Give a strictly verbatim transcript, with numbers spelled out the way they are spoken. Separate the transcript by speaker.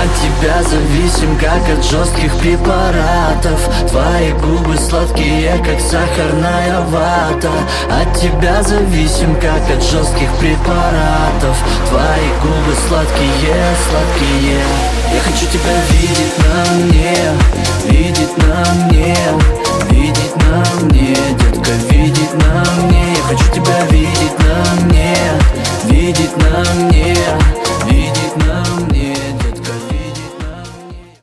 Speaker 1: От тебя зависим, как от жестких препаратов. Твои губы сладкие, как сахарная вата. От тебя зависим, как от жестких препаратов. Твои губы сладкие, сладкие. Я хочу тебя видеть на мне, видеть на мне, видеть на мне, детка, видеть на мне.